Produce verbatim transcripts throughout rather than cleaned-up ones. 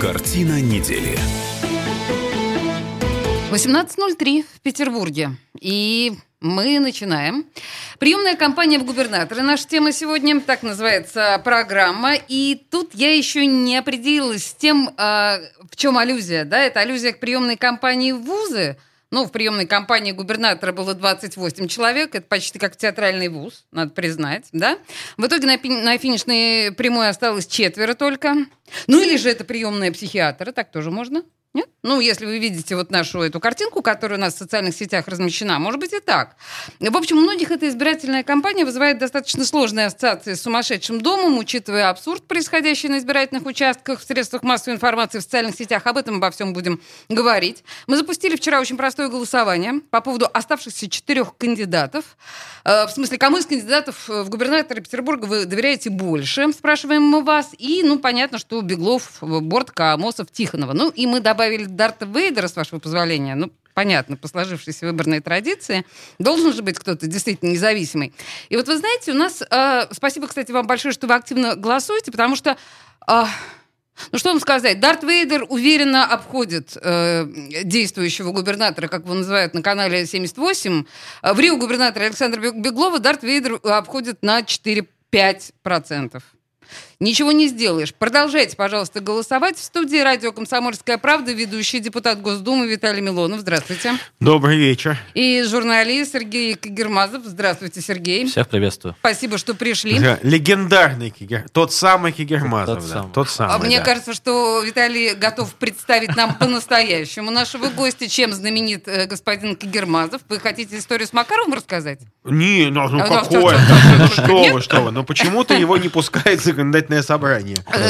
Картина недели. восемнадцать ноль три в Петербурге. И мы начинаем. Приемная кампания в губернаторы. Наша тема сегодня, так называется программа. И тут я еще не определилась с тем, э, в чем аллюзия. Да? Это аллюзия к приемной кампании в вузы. Ну, в приемной кампании губернатора было двадцать восемь человек. Это почти как театральный вуз, надо признать, да? В итоге на, пи- на финишной прямой осталось четверо только. Ну, или же это приемная психиатра, так тоже можно. Нет? Ну, если вы видите вот нашу эту картинку, которая у нас в социальных сетях размещена, может быть и так. В общем, у многих эта избирательная кампания вызывает достаточно сложные ассоциации с сумасшедшим домом, учитывая абсурд, происходящий на избирательных участках, в средствах массовой информации, в социальных сетях. Об этом обо всем будем говорить. Мы запустили вчера очень простое голосование по поводу оставшихся четырех кандидатов. В смысле, кому из кандидатов в губернаторы Петербурга вы доверяете больше, спрашиваем мы вас. И, ну, понятно, что Беглов, Бортко, Амосов, Тихонова. Ну, и мы добавили добавили Дарта Вейдера, с вашего позволения. Ну, понятно, по сложившейся выборной традиции. Должен же быть кто-то действительно независимый. И вот вы знаете, у нас... Э, спасибо, кстати, вам большое, что вы активно голосуете, потому что... Э, ну, что вам сказать? Дарт Вейдер уверенно обходит э, действующего губернатора, как его называют на канале семьдесят восемь. В Рио губернатора Александра Беглова Дарт Вейдер обходит на четыре-пять процентов. Ничего не сделаешь. Продолжайте, пожалуйста, голосовать. В студии радио «Комсомольская правда» ведущий депутат Госдумы Виталий Милонов. Здравствуйте. Добрый вечер. И журналист Сергей Кагермазов. Здравствуйте, Сергей. Всех приветствую. Спасибо, что пришли. Да, легендарный Кигер... Тот самый Кагермазов. Тот да. самый. Тот самый, Мне да. кажется, что Виталий готов представить нам по-настоящему нашего гостя, чем знаменит э, господин Кагермазов. Вы хотите историю с Макаровым рассказать? Не, ну, ну А, какое? ну, Ну что вы, что вы. Ну почему-то его не пускает законодательное собрание.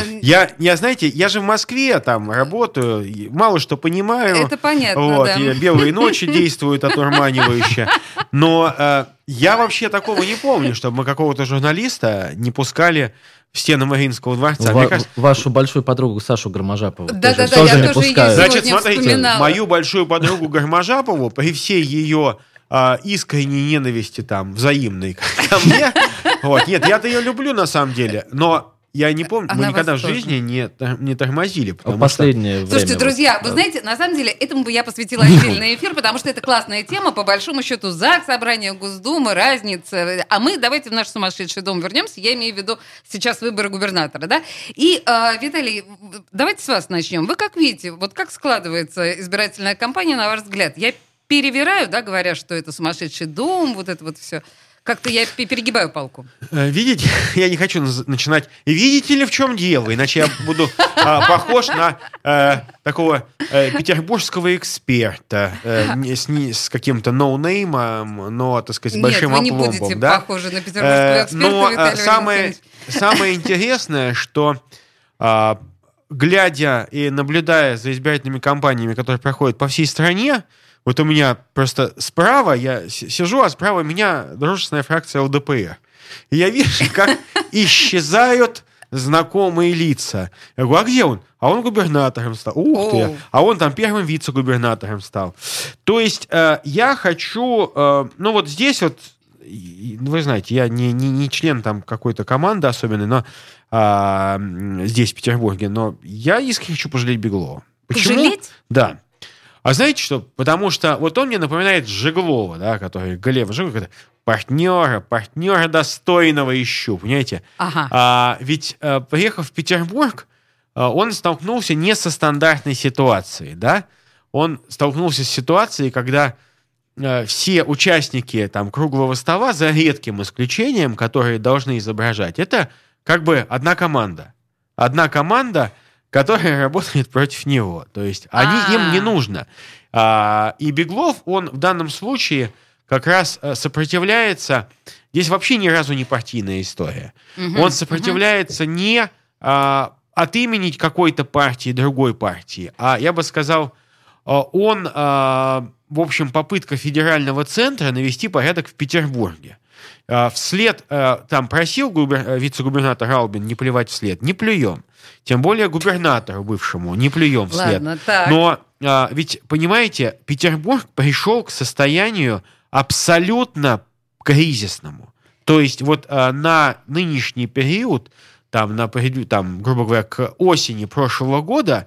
Я, я, знаете, я же в Москве там работаю, мало что понимаю. Это понятно, вот, да. И белые ночи действуют одурманивающе. Но э, я вообще такого не помню, чтобы мы какого-то журналиста не пускали в стены Мариинского дворца. Ва- кажется... Вашу большую подругу Сашу Гарможапову Да, тоже, да, да, тоже я не тоже пускают. ее Значит, смотрите, вспоминала. мою большую подругу Гарможапову при всей ее а, искренней ненависти там, взаимной ко мне, вот, нет, я-то ее люблю на самом деле, но я не помню, Она мы никогда в вас тоже. жизни не, не тормозили. В последнее время. Слушайте, друзья, вот, вы да. знаете, на самом деле, этому бы я посвятила отдельный эфир, потому что это классная тема, по большому счету, ЗАГС, собрание Госдумы, разница. А мы давайте в наш сумасшедший дом вернемся, я имею в виду сейчас выборы губернатора, да? И, э, Виталий, давайте с вас начнем. Вы как видите, вот как складывается избирательная кампания, на ваш взгляд? Я перевираю, да, говоря, что это сумасшедший дом, вот это вот все. Как-то я перегибаю палку. Видите, я не хочу начинать. Видите ли, в чем дело? Иначе я буду а, похож на а, такого а, петербургского эксперта а, не, с, не, с каким-то ноунеймом, но, так сказать, с большим опломбом. Нет, вы не опломбом. будете Да? похожи на петербургского эксперта, Но Виталий самое, Валентинович. самое интересное, что а, глядя и наблюдая за избирательными кампаниями, которые проходят по всей стране, вот у меня просто справа, я сижу, а справа меня дружественная фракция ЛДПР. И я вижу, как исчезают знакомые лица. Я говорю, а где он? А он губернатором стал. Ух ты! А он там первым вице-губернатором стал. То есть э, я хочу... Э, ну вот здесь вот, вы знаете, я не, не, не член там какой-то команды особенной, но э, здесь, в Петербурге, но я искренне хочу пожалеть Беглова. Почему? Пожалеть? Да. А знаете что? Потому что вот он мне напоминает Жеглова, да, который Глеба Жеглова, партнера, партнера достойного ищу, понимаете? Ага. А, ведь, а, приехав в Петербург, а, он столкнулся не со стандартной ситуацией, да? Он столкнулся с ситуацией, когда а, все участники там круглого стола, за редким исключением, которые должны изображать, это как бы одна команда. Одна команда, которая работает против него. То есть они, им не нужно. А, и Беглов, он в данном случае как раз сопротивляется... Здесь вообще ни разу не партийная история. Угу, он сопротивляется угу. не а, от имени какой-то партии, другой партии, а, я бы сказал, он, а, в общем, попытка федерального центра навести порядок в Петербурге. Вслед, там просил губер... вице-губернатор Албин не плевать вслед. Не плюем. Тем более губернатору бывшему не плюем вслед. Ладно, так. Но а, ведь, понимаете, Петербург пришел к состоянию абсолютно кризисному. То есть вот а, на нынешний период, там, на, там, грубо говоря, к осени прошлого года,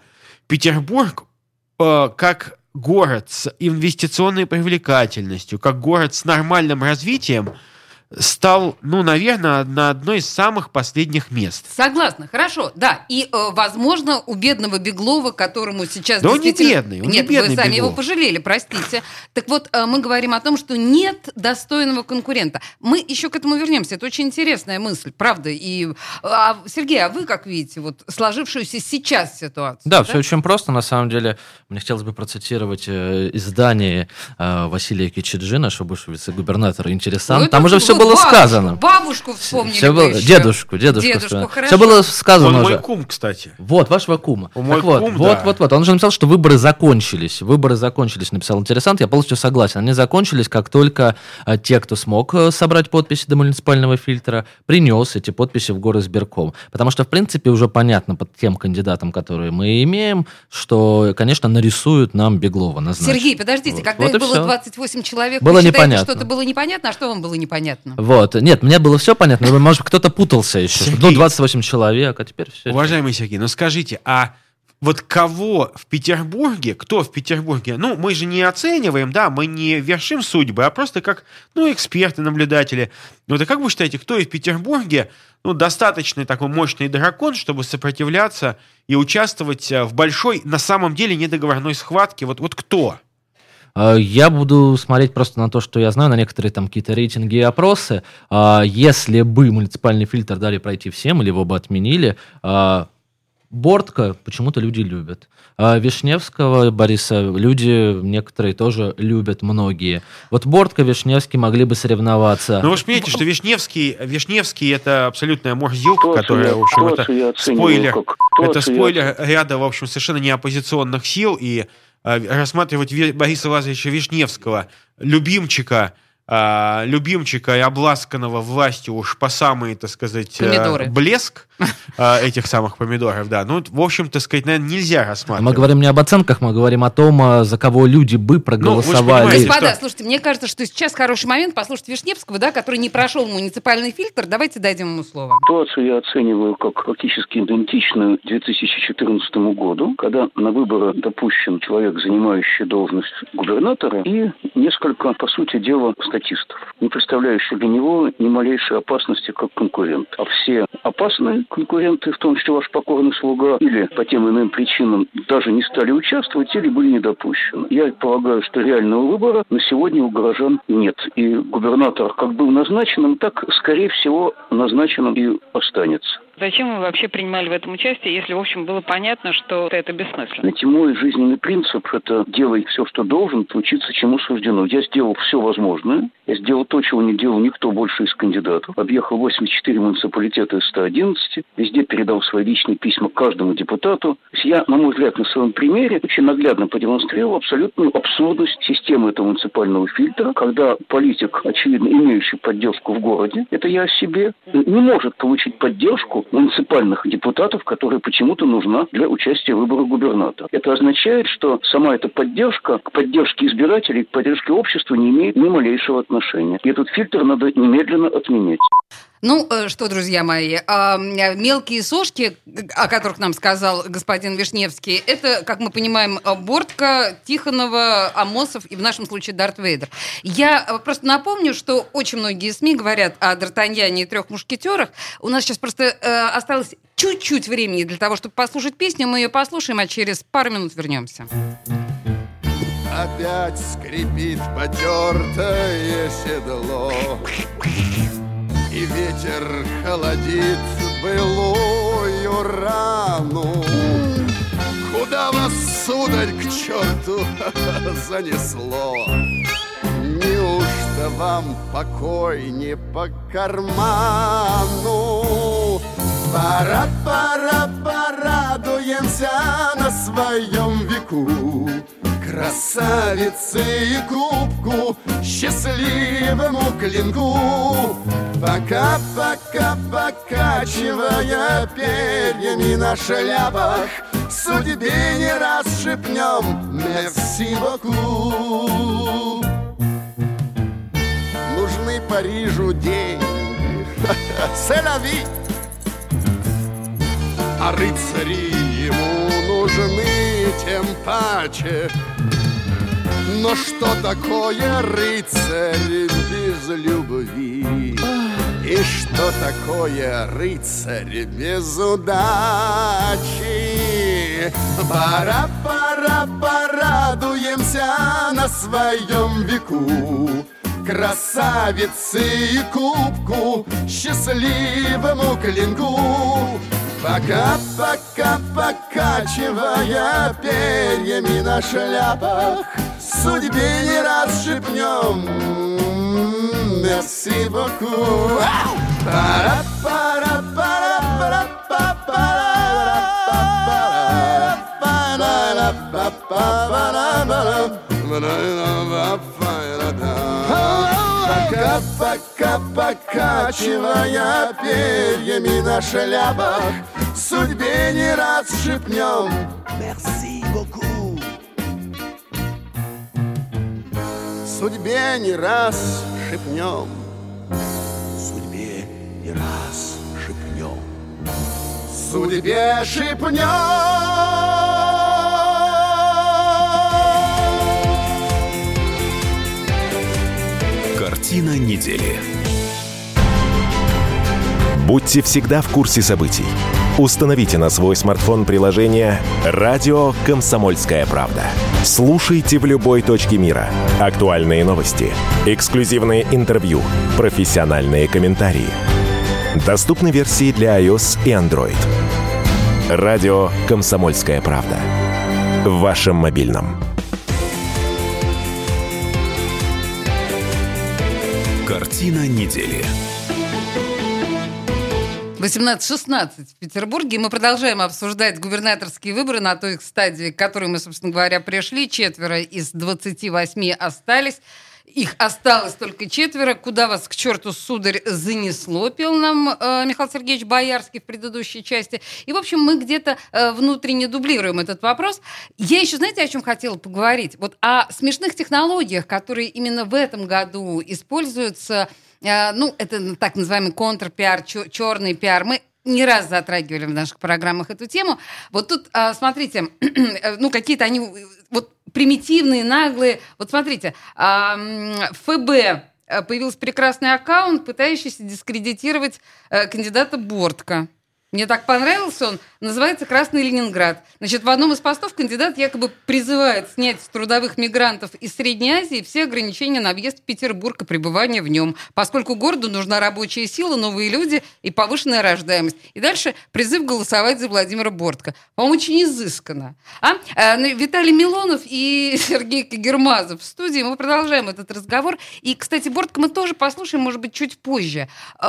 Петербург э, как город с инвестиционной привлекательностью, как город с нормальным развитием, стал, ну, наверное, на одной из самых последних мест. Согласна, хорошо, да. И, э, возможно, у бедного Беглова, которому сейчас да действительно... он не бедный, он Нет, не бедный вы сами Беглов. его пожалели, простите. Так вот, э, мы говорим о том, что нет достойного конкурента. Мы еще к этому вернемся. Это очень интересная мысль, правда. И, а, Сергей, а вы как видите вот сложившуюся сейчас ситуацию? Да, Да, все очень просто, на самом деле. Мне хотелось бы процитировать э, издание э, Василия Кичиджина, что бывший вице-губернатор «Интересант». Ну, Там уже все вы было бабушку, сказано. Бабушку вспомнили Все вы было... еще. Дедушку, дедушку. Дедушку, хорошо. Все было сказано Он уже. мой кум, кстати. Вот, вашего кума. Мой так вот, кум, вот, да. вот, вот. Он же написал, что выборы закончились. Выборы закончились, написал «Интересант». Я полностью согласен. Они закончились, как только а, те, кто смог а, собрать подписи до муниципального фильтра, принес эти подписи в горосберком. Потому что, в принципе, уже понятно под тем кандидатом, которые мы имеем, что, конечно, нарисуют нам Беглова, назначат. Сергей, подождите, Вот. когда Вот их и было всё. двадцать восемь человек, Было вы считаете, непонятно. что это было непонятно? А что вам было непонятно? Вот. Нет, мне было все понятно, но, может, кто-то путался еще. Сергей. Ну, двадцать восемь человек, а теперь все. Уважаемый Сергей, ну скажите, а вот кого в Петербурге, кто в Петербурге, ну, мы же не оцениваем, да, мы не вершим судьбы, а просто как, ну, эксперты, наблюдатели. Вот, а как вы считаете, кто в Петербурге, ну, достаточно такой мощный дракон, чтобы сопротивляться и участвовать в большой, на самом деле, недоговорной схватке? Вот, вот кто? Я буду смотреть просто на то, что я знаю, на некоторые там какие-то рейтинги и опросы. А, Если бы муниципальный фильтр дали пройти всем или его бы отменили, а, Бортко почему-то люди любят. А Вишневского Бориса люди некоторые тоже любят, многие. Вот Бортко, Вишневский могли бы соревноваться. Ну, вы же понимаете, что Вишневский, Вишневский это абсолютная морзилка, Ситуацию которая, я- в общем, это ситуацию я оцениваю спойлер, как- это ситуацию я спойлер ряда, в общем, совершенно не оппозиционных сил, и э, рассматривать Ви- Бориса Лазаревича Вишневского, любимчика, э, любимчика и обласканного властью уж по самый, так сказать, э, Помидоры. блеск э, этих самых помидоров, да, ну, в общем, так сказать, наверное, нельзя рассматривать. Мы говорим не об оценках, мы говорим о том, а, за кого люди бы проголосовали. понимаете, Господа, что- слушайте, мне кажется, что сейчас хороший момент послушать Вишневского, да, который не прошел муниципальный фильтр. Давайте дадим ему слово. Ситуацию я оцениваю как практически идентичную две тысячи четырнадцатому году, когда на выборы допущен человек, занимающий должность губернатора, и несколько, по сути дела, статистов, не представляющие для него ни малейшей опасности как конкурент. А все опасные конкуренты, в том числе ваш покорный слуга, или по тем иным причинам даже не стали участвовать, или были не допущены. Я полагаю, что реального выбора на сегодня у горожан нет. И губернатор как был назначенным, так, скорее всего, назначенным и останется. Зачем вы вообще принимали в этом участие, если, в общем, было понятно, что это бессмысленно? Знаете, мой жизненный принцип – это делай все, что должен, случиться, чему суждено. Я сделал все возможное. Я сделал то, чего не делал никто больше из кандидатов. Объехал восемьдесят четыре муниципалитета из ста одиннадцати. Везде передал свои личные письма каждому депутату. То есть я, на мой взгляд, на своем примере очень наглядно продемонстрировал абсолютную абсурдность системы этого муниципального фильтра, когда политик, очевидно, имеющий поддержку в городе, это я о себе, не может получить поддержку муниципальных депутатов, которая почему-то нужна для участия в выборах губернатора. Это означает, что сама эта поддержка к поддержке избирателей, к поддержке общества не имеет ни малейшего отношения. И этот фильтр надо немедленно отменять. Ну э, что, друзья мои, э, мелкие сошки, о которых нам сказал господин Вишневский, это, как мы понимаем, Бортко, Тихонова, Амосов и в нашем случае Дарт Вейдер. Я э, просто напомню, что очень многие СМИ говорят о Д'Артаньяне и трех мушкетерах. У нас сейчас просто э, осталось чуть-чуть времени для того, чтобы послушать песню. Мы ее послушаем, а через пару минут вернемся. Опять скрипит потертое седло, и ветер холодит былую рану. Куда вас, сударь, к черту занесло? Неужто вам покой не по карману? Пора, пора, порадуемся на своем веку, красавице и кубку, счастливому клинку. Пока, пока, покачивая перьями на шляпах, судьбе не раз шепнем «Мерси боку». Нужны Парижу деньги, c'est la vie, а рыцари ему нужны тем паче. Но что такое рыцарь без любви? И что такое рыцарь без удачи? Пора, пора, порадуемся на своем веку красавице и кубку, счастливому клинку. Пока, пока, покачивая перьями на шляпах, судьбе не раз шепнем merci beaucoup. Пора, пора, пора, пора, пора, пока, пока, покачивая перьями на шляпах, судьбе не раз шепнем merci beaucoup. Судьбе не раз шепнем, судьбе не раз шепнем, судьбе шепнем. Картина недели. Будьте всегда в курсе событий. Установите на свой смартфон приложение «Радио Комсомольская правда». Слушайте в любой точке мира. Актуальные новости, эксклюзивные интервью, профессиональные комментарии. Доступны версии для iOS и Android. «Радио Комсомольская правда». В вашем мобильном. Картина недели. восемнадцать шестнадцать в Петербурге. Мы продолжаем обсуждать губернаторские выборы на той стадии, к которой мы, собственно говоря, пришли. Четверо из двадцати восьми остались. Их осталось только четверо. Куда вас к черту, сударь, занесло, пел нам э, Михаил Сергеевич Боярский в предыдущей части. И, в общем, мы где-то э, внутренне дублируем этот вопрос. Я еще, знаете, о чем хотела поговорить? Вот о смешных технологиях, которые именно в этом году используются. Э, ну, это так называемый контрпиар, чер- черный пиар. Мы не раз затрагивали в наших программах эту тему. Вот тут, э, смотрите, ну, какие-то они... Вот примитивные, наглые. Вот смотрите, ФБ появился прекрасный аккаунт, пытающийся дискредитировать кандидата Бортко. Мне так понравился он. Называется «Красный Ленинград». Значит, в одном из постов кандидат якобы призывает снять с трудовых мигрантов из Средней Азии все ограничения на въезд в Петербург и пребывание в нем, поскольку городу нужна рабочая сила, новые люди и повышенная рождаемость. И дальше призыв голосовать за Владимира Бортко. По-моему, очень изысканно. А? А, ну, Виталий Милонов и Сергей Кагермазов в студии. Мы продолжаем этот разговор. И, кстати, Бортко мы тоже послушаем, может быть, чуть позже.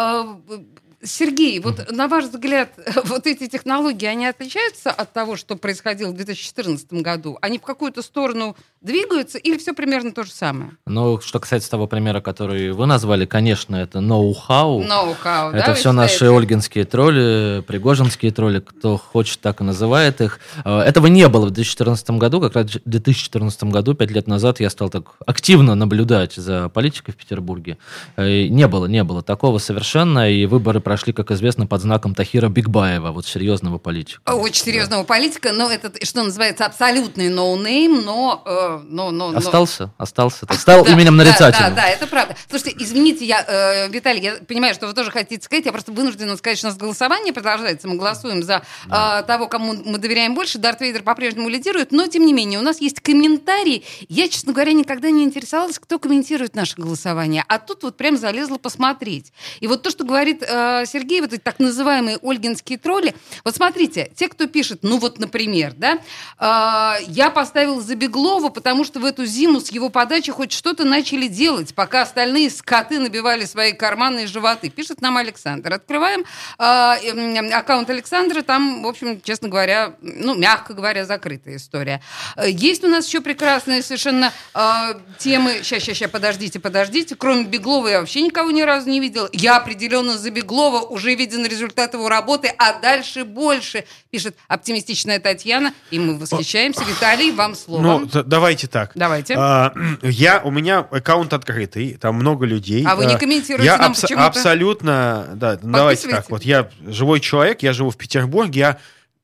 Сергей, вот на ваш взгляд, вот эти технологии, они отличаются от того, что происходило в две тысячи четырнадцатом году? Они в какую-то сторону двигаются или все примерно то же самое? Ну, что касается того примера, который вы назвали, конечно, это ноу-хау. Ноу-хау, да? Это все наши ольгинские тролли, пригожинские тролли, кто хочет, так и называет их. Этого не было в две тысячи четырнадцатом году. Как раз в две тысячи четырнадцатом году, пять лет назад, я стал так активно наблюдать за политикой в Петербурге. И не было, не было такого совершенно, и выборы прошли, как известно, под знаком Тахира Бигбаева, вот серьезного политика. Очень серьезного да. политика, но это, что называется, абсолютный ноунейм, но... Э, но, но, но... Остался, остался. Стал да, именем нарицательным. Да, да, да, это правда. Слушайте, извините, я, э, Виталий, я понимаю, что вы тоже хотите сказать, я просто вынуждена сказать, что у нас голосование продолжается, мы голосуем за да. э, того, кому мы доверяем больше, Дарт Вейдер по-прежнему лидирует, но, тем не менее, у нас есть комментарии. Я, честно говоря, никогда не интересовалась, кто комментирует наше голосование, а тут вот прям залезла посмотреть. И вот то, что говорит э, Сергей, вот эти так называемые ольгинские тролли, вот смотрите, те, кто пишет, ну вот, например, да, э, я поставил за Беглова, потому что в эту зиму с его подачи хоть что-то начали делать, пока остальные скоты набивали свои карманы и животы. Пишет нам Александр. Открываем э, аккаунт Александра, там, в общем, честно говоря, ну, мягко говоря, закрытая история. Есть у нас еще прекрасные совершенно э, темы. Сейчас, сейчас, сейчас, подождите, подождите. Кроме Беглова я вообще никого ни разу не видела. Я определенно за Беглова, уже виден результат его работы, а дальше больше, пишет оптимистичная Татьяна, и мы восхищаемся. Виталий, вам слово. Ну, т- давайте так. Давайте. А, я, у меня аккаунт открытый, там много людей. А вы не комментируете я нам абс- почему-то? Абсолютно, да, давайте так. Вот я живой человек, я живу в Петербурге, я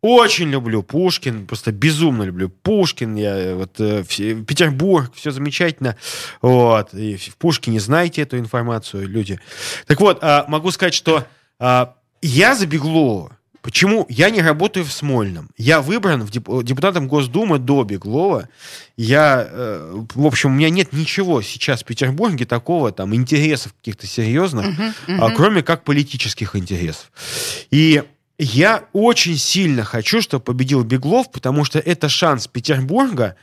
очень люблю Пушкин, просто безумно люблю Пушкин, я вот э, все, Петербург, все замечательно, вот, и в Пушкине знаете эту информацию, люди. Так вот, э, могу сказать, что э, я за Беглова. Почему? Я не работаю в Смольном. Я выбран в деп- депутатом Госдумы до Беглова. Я, э, в общем, у меня нет ничего сейчас в Петербурге такого, там, интересов каких-то серьезных, uh-huh, uh-huh. А, кроме как политических интересов. И я очень сильно хочу, чтобы победил Беглов, потому что это шанс Петербурга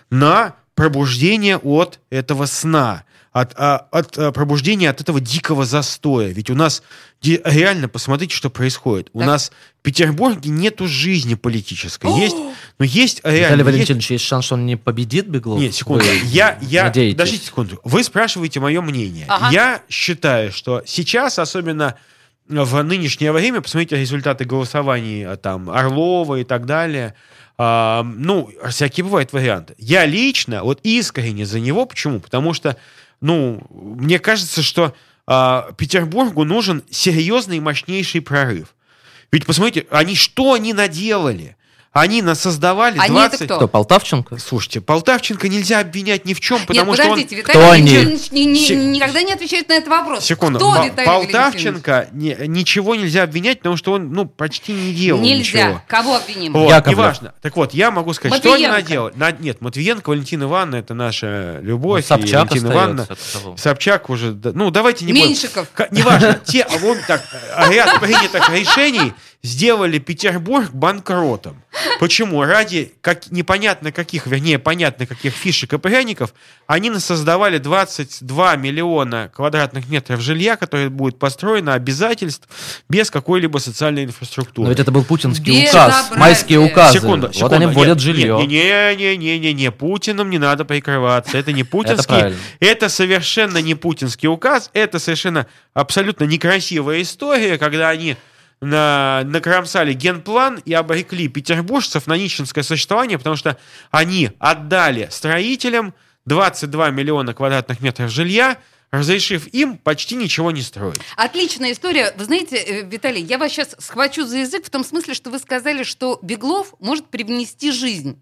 на пробуждение от этого сна. От, от, от пробуждения от этого дикого застоя. Ведь у нас реально, посмотрите, что происходит. У так. нас в Петербурге нету жизни политической. Есть, но есть реально... Виталий Валентинович, есть... есть шанс, что он не победит Беглов? Нет, секунду. Вы я, я... надеетесь? Подождите секунду. Вы спрашиваете мое мнение. Ага. Я считаю, что сейчас, особенно в нынешнее время, посмотрите результаты голосований там, Орлова и так далее... Uh, ну, всякие бывают варианты. Я лично, вот искренне за него. Почему? Потому что, ну, мне кажется, что uh, Петербургу нужен серьезный и мощнейший прорыв. Ведь, посмотрите, они что они наделали? Они насоздавали они двадцать... это кто? Кто, Полтавченко? Слушайте, Полтавченко нельзя обвинять ни в чем, потому Нет, что он... подождите, Кто они? ни, ни, Сек... никогда не отвечает на этот вопрос. Секунду. Кто П- Виталий Полтавченко ни, ничего нельзя обвинять, потому что он, ну, почти не делал нельзя. ничего. Кого обвиним? Вот, Яковлев. неважно. Так вот, я могу сказать, Матвиенко. что они наделали. На... Нет, Матвиенко, Валентина Ивановна, это наша любовь. Ну, Собчак Валентина Ивановна. Собчак уже... Ну, давайте не будем... Меньшиков. К- Неважно. Те, вон так, ряд принятых решений сделали Петербург банкротом. Почему? Ради как, непонятно каких, вернее, понятно каких фишек и пряников, они насоздавали двадцать два миллиона квадратных метров жилья, которое будет построено, обязательств, без какой-либо социальной инфраструктуры. Но ведь это был путинский Безобразие. указ, майские указы. Секунду, вот секунду. они вводят Нет, жилье. Не-не-не-не-не, Путиным не надо прикрываться. Это не путинский. Это это совершенно не путинский указ. Это совершенно абсолютно некрасивая история, когда они на, накромсали генплан и обрекли петербуржцев на нищенское существование, потому что они отдали строителям двадцать два миллиона квадратных метров жилья, разрешив им почти ничего не строить. Отличная история. Вы знаете, Виталий, я вас сейчас схвачу за язык в том смысле, что вы сказали, что Беглов может привнести жизнь.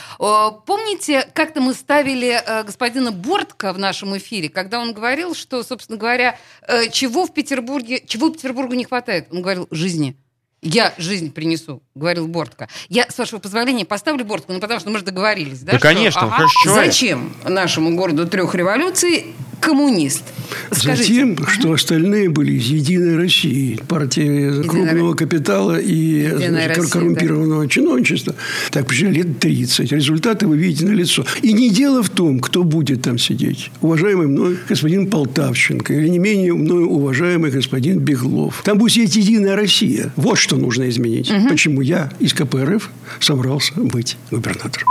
Помните, как-то мы ставили господина Бортко в нашем эфире, когда он говорил, что, собственно говоря, чего в Петербурге, чего Петербургу не хватает? Он говорил, жизни. Я жизнь принесу, говорил Бортко. Я, с вашего позволения, поставлю Бортко, ну, потому что мы же договорились. Да, да что, конечно, ага, хорошо. зачем нашему городу трех революций коммунист? Скажите. Затем, что остальные были из «Единой России», партии крупного капитала и значит, коррумпированного да. чиновничества. Так, почти лет тридцать. Результаты вы видите налицо. И не дело в том, кто будет там сидеть. Уважаемый мной господин Полтавченко или не менее мною уважаемый господин Беглов. Там будет сидеть «Единая Россия». Вот что нужно изменить. Угу. Почему я из ка пэ эр эф собрался быть губернатором.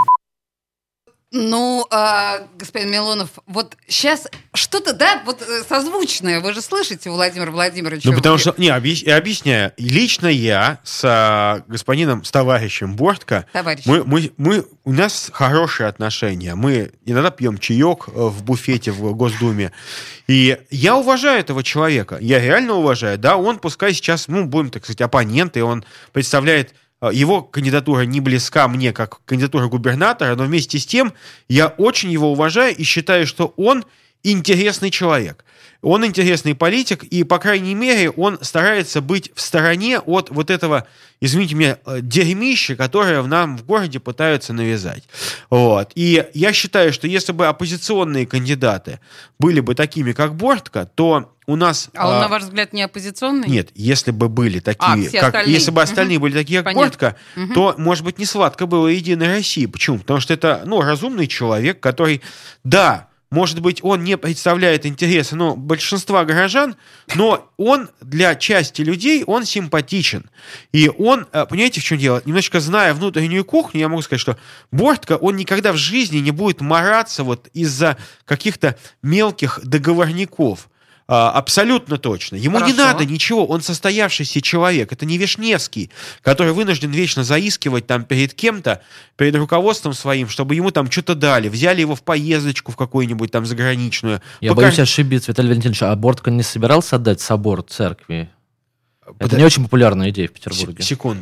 Ну, э, господин Милонов, вот сейчас что-то, да, вот созвучное, вы же слышите, Владимир Владимирович? Ну, потому что, не, объяс, объясняю, лично я с а, господином, с товарищем Бортко, мы, мы, мы, у нас хорошие отношения, мы иногда пьем чаек в буфете в Госдуме, и я уважаю этого человека, я реально уважаю, да, он пускай сейчас, ну, будем, так сказать, оппоненты, он представляет. Его кандидатура не близка мне, как кандидатура губернатора, но вместе с тем я очень его уважаю и считаю, что он интересный человек. Он интересный политик, и, по крайней мере, он старается быть в стороне от вот этого, извините меня, дерьмища, которое нам в городе пытаются навязать. Вот. И я считаю, что если бы оппозиционные кандидаты были бы такими, как Бортко, то у нас... А он, а, на ваш взгляд, не оппозиционный? Нет, если бы были такие, а, как, если бы остальные угу. были такие, как Бортко, угу. то, может быть, не сладко было Единой России. Почему? Потому что это, ну, разумный человек, который, да, может быть, он не представляет интересы, ну, большинства горожан, но он для части людей, он симпатичен. И он, понимаете, в чем дело? Немножечко зная внутреннюю кухню, я могу сказать, что Бортко, он никогда в жизни не будет мараться вот из-за каких-то мелких договорников. А, абсолютно точно. Ему Хорошо. Не надо ничего, он состоявшийся человек. Это не Вишневский, который вынужден вечно заискивать там перед кем-то, перед руководством своим, чтобы ему там что-то дали. Взяли его в поездочку в какую-нибудь там заграничную. Я Пока... боюсь ошибиться, Виталий Валентинович, а Бортко не собирался отдать собор церкви? Под... Это не очень популярная идея в Петербурге. Секунду.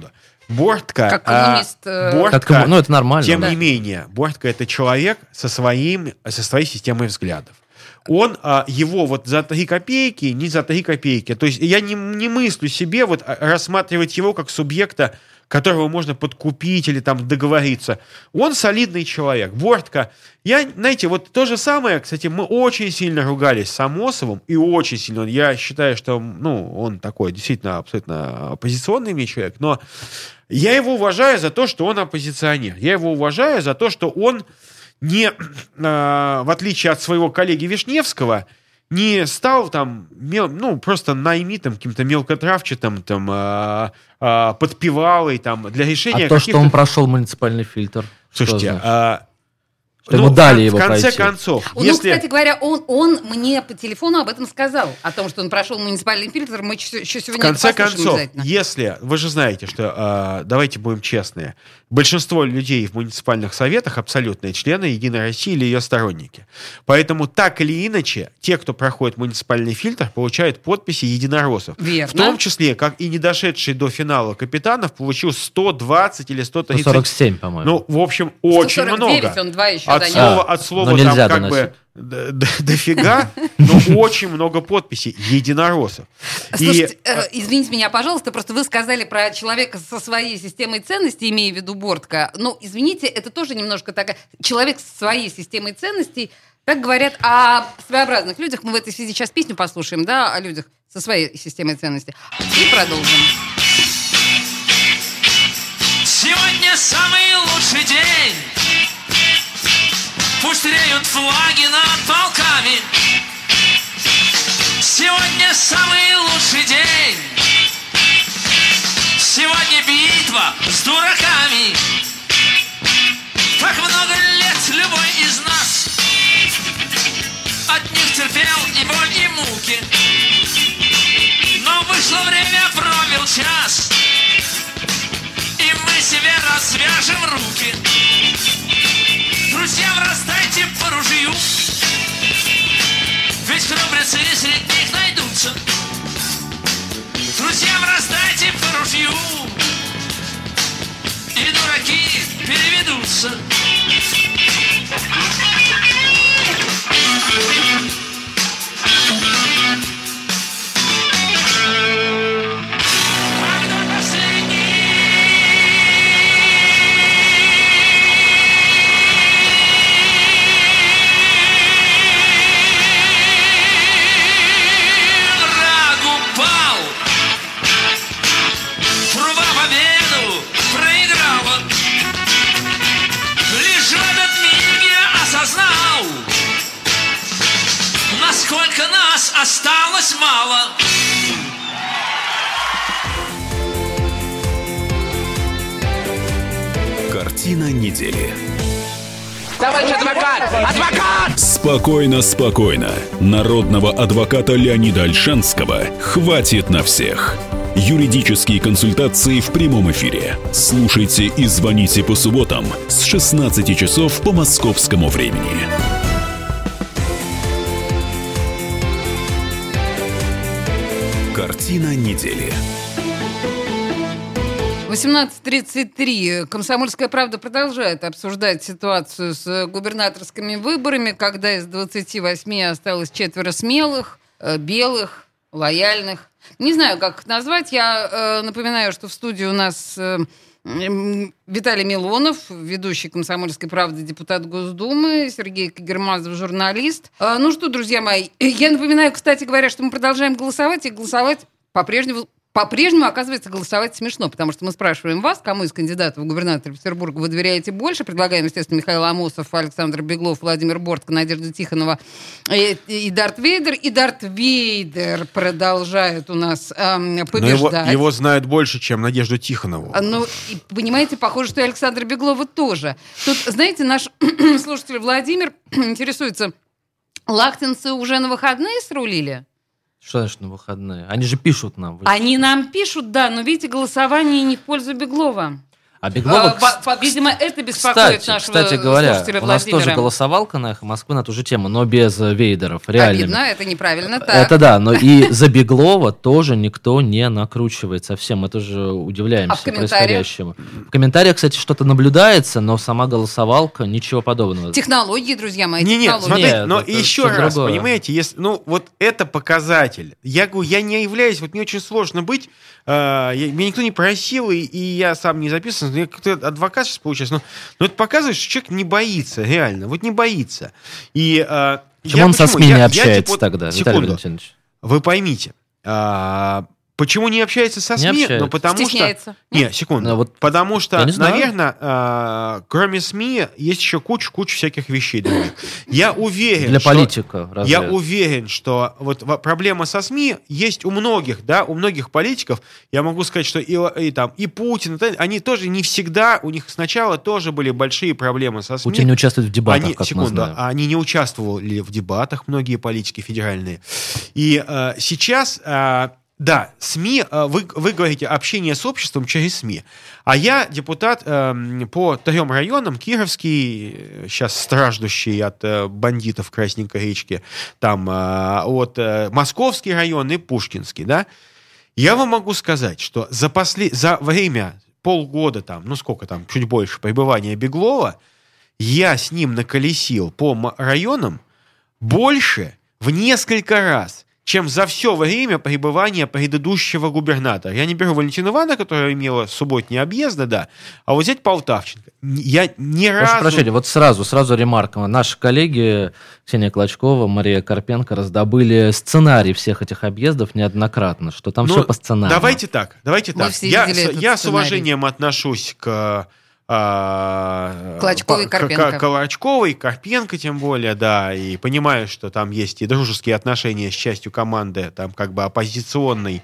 Бортко... Как коммунист. А, Бортко, как комму... Ну, это нормально. Тем да. не менее, Бортко — это человек со, своим, со своей системой взглядов. Он, а, его вот за три копейки, не за три копейки. То есть я не, не мыслю себе вот рассматривать его как субъекта, которого можно подкупить или там договориться. Он солидный человек. Бортко. Я, знаете, вот то же самое, кстати, мы очень сильно ругались с Амосовым, и очень сильно. Я считаю, что, ну, он такой действительно абсолютно оппозиционный мне человек, но я его уважаю за то, что он оппозиционер. Я его уважаю за то, что он не, э, в отличие от своего коллеги Вишневского, не стал там, мел, ну, просто наймитом, каким-то мелкотравчатым, там, э, э, подпевалой, там, для решения... А то, что он прошел муниципальный фильтр? Слушайте, а, что ну, ему дали в, его в конце пройти. концов, ну, если... кстати говоря, он, он мне по телефону об этом сказал, о том, что он прошел муниципальный фильтр. Мы еще сегодня в конце это послушаем концов, обязательно. если... Вы же знаете, что, э, давайте будем честны, большинство людей в муниципальных советах абсолютные члены Единой России или ее сторонники. Поэтому так или иначе, те, кто проходит муниципальный фильтр, получают подписи единороссов. Верно. В том числе, как и не дошедший до финала Капитанов получил сто двадцать или сто тридцать. сто сорок семь, по-моему. Ну, в общем, очень сто сорок девять, много. Он два еще от донес. слова, А, от слова но там нельзя как доносить. бы дофига, но очень много подписей единороссов. Слушайте, И, э, извините меня, пожалуйста, просто вы сказали про человека со своей системой ценностей, имея в виду Бортко. Ну, извините, это тоже немножко такая... Человек со своей системой ценностей, так говорят о своеобразных людях. Мы в этой связи сейчас песню послушаем, да, о людях со своей системой ценностей. И продолжим. Сегодня самый лучший день. Пусть реют флаги над полками. Сегодня самый лучший день. Сегодня битва с дураками. Так много лет любой из нас от них терпел и боль, и муки. Но вышло время, пробил час, и мы себе развяжем руки. Друзья, врастайте по ружью, ведь храбрецы среди них найдутся. Друзья, врастайте по ружью, и дураки переведутся. Насколько нас осталось мало. Картина недели. Товарищ адвокат! Адвокат! Спокойно, спокойно. Народного адвоката Леонида Ольшанского хватит на всех. Юридические консультации в прямом эфире. Слушайте и звоните по субботам с шестнадцати часов по московскому времени. Картина недели. восемнадцать тридцать три. «Комсомольская правда» продолжает обсуждать ситуацию с губернаторскими выборами, когда из двадцати восьми осталось четверо смелых, белых, лояльных. Не знаю, как их назвать. Я э, напоминаю, что в студии у нас э, Виталий Милонов, ведущий «Комсомольской правды», депутат Госдумы, Сергей Кагермазов, журналист. Э, ну что, друзья мои, я напоминаю, кстати говоря, что мы продолжаем голосовать, и голосовать по-прежнему... По-прежнему, оказывается, голосовать смешно, потому что мы спрашиваем вас, кому из кандидатов в губернаторы Петербурга вы доверяете больше. Предлагаем, естественно, Михаил Амосов, Александр Беглов, Владимир Бортко, Надежда Тихонова и, и Дарт Вейдер. И Дарт Вейдер продолжает у нас эм, побеждать. Его, его знают больше, чем Надежду Тихонову. Ну, и, понимаете, похоже, что и Александра Беглова тоже. Тут, знаете, наш слушатель Владимир интересуется, лахтинцы уже на выходные срулили? Что значит на выходные? Они же пишут нам. Они нам пишут, да, но видите, голосование не в пользу Беглова. А Беглова... А, видимо, это беспокоит кстати, нашего кстати говоря, слушателя у нас Владимира. тоже голосовалка на «Эхо Москвы» на ту же тему, но без вейдеров, реально. Обидно, это неправильно. Так. Это да, но и за Беглова тоже никто не накручивает совсем. Мы тоже удивляемся а в происходящему. В комментариях, кстати, что-то наблюдается, но сама голосовалка ничего подобного. Технологии, друзья мои, не, технологии. Не, смотрите, Нет, но это еще что-то раз, другое. понимаете, если, ну, вот это показатель. Я говорю, я не являюсь, вот мне очень сложно быть, э, я, меня никто не просил, и, и я сам не записан, я как-то адвокат сейчас получается, но, но это показывает, что человек не боится, реально, вот не боится. И, э, Почему я, он со СМИ я, не я, общается типа, тогда, секунду, Виталий Валентинович? Вы поймите, а, почему не общается со СМИ? Не общается. Ну, потому Стесняется. что... Не, секунду. Ну, вот потому что, я не знаю. наверное, а, кроме СМИ есть еще куча-куча всяких вещей других. Я уверен, Для что... политика. Разве? Я уверен, что вот проблема со СМИ есть у многих, да, у многих политиков. Я могу сказать, что и, и, там, и Путин, и, они тоже не всегда, у них сначала тоже были большие проблемы со СМИ. Путин не участвует в дебатах, они, как секунду, мы знаем. Они не участвовали в дебатах, многие политики федеральные. И э, сейчас... Э, Да, СМИ, вы, вы говорите общение с обществом через СМИ. А я депутат э, по трем районам, Кировский, сейчас страждущий от э, бандитов Красненькой речки, там э, от э, Московский район и Пушкинский, да. Я вам могу сказать, что за, после, за время, полгода, там, ну сколько там, чуть больше пребывания Беглова, я с ним наколесил по районам больше в несколько раз, чем за все время пребывания предыдущего губернатора. Я не беру Валентину Ивановну, которая имела субботние объезды, да, а вот взять Полтавченко. Я ни Прошу разу... прощения, вот сразу, сразу ремарка. Наши коллеги Ксения Клочкова, Мария Карпенко раздобыли сценарий всех этих объездов неоднократно, что там Ну, все по сценарию. Давайте так, давайте Мы так. все Я, видели с, этот я с сценарий. уважением отношусь к... А, Клочковой и к- Карпенко. к- Колочковой, Карпенко тем более, да, и понимаю, что там есть и дружеские отношения с частью команды, там как бы оппозиционной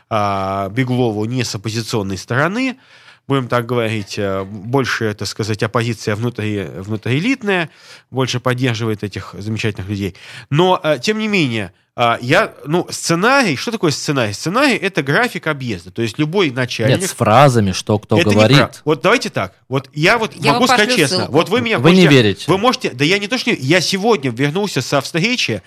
а, Беглову, не с оппозиционной стороны, будем так говорить, больше, так сказать, оппозиция внутри, внутриэлитная, больше поддерживает этих замечательных людей. Но, тем не менее, я, ну, сценарий, что такое сценарий? Сценарий — это график объезда, то есть любой начальник... Нет, с фразами, что кто это говорит. Не прав. Вот давайте так, вот я вот Я могу вам сказать пошлю честно, ссылку. вот вы меня... Вы можете, не верите. Вы можете, да я не то, что... Я сегодня вернулся со встречи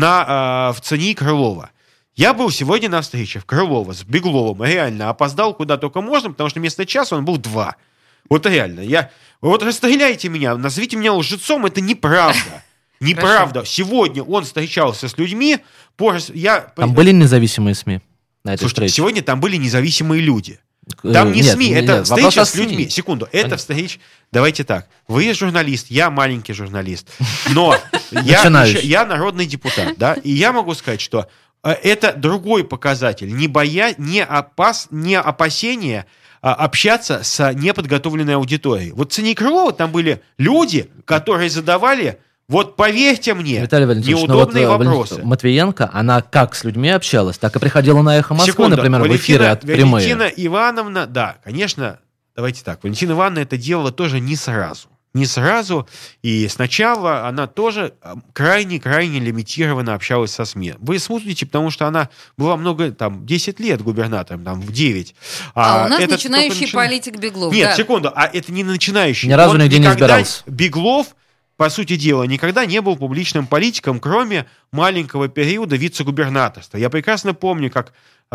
на, в ЦНИ Крылова. Я был сегодня на встрече в Крылово с Бегловым, реально опоздал куда только можно, потому что вместо часа он был два. Вот реально, я... Вот расстреляйте меня, назовите меня лжецом, это неправда. Неправда. Сегодня он встречался с людьми. По... Я... Там были независимые СМИ на этой Слушайте, встрече? сегодня там были независимые люди. Там не Нет, СМИ, нет, это нет, встреча вопрос о с людьми. СМИ. Секунду, Понятно. это встреча... Давайте так. Вы журналист, я маленький журналист. Но я, Начинающий. еще- я народный депутат, да, и я могу сказать, что э, это другой показатель. Не боя, не, опас, не опасение а, общаться с неподготовленной аудиторией. Вот в ЦНИ Крылова там были люди, которые задавали, вот поверьте мне, Виталий Валентинович, ну вот, неудобные э, Валентин- вопросы. Матвиенко, она как с людьми общалась, так и приходила на «Эхо Москвы», Секунду. например, в Валентина- эфире от прямые. Валентина Ивановна, да, конечно, давайте так, Валентина Ивановна это делала тоже не сразу. Не сразу, и сначала она тоже крайне-крайне лимитированно общалась со СМИ. Вы смотрите, потому что она была много, там, десять лет губернатором, там, в девять. А, у нас этот начинающий только начина- политик Беглов. Нет, да. секунду, а это не начинающий. Ни разу Он нигде не никогда- избирался. Беглов, по сути дела, никогда не был публичным политиком, кроме маленького периода вице-губернаторства. Я прекрасно помню, как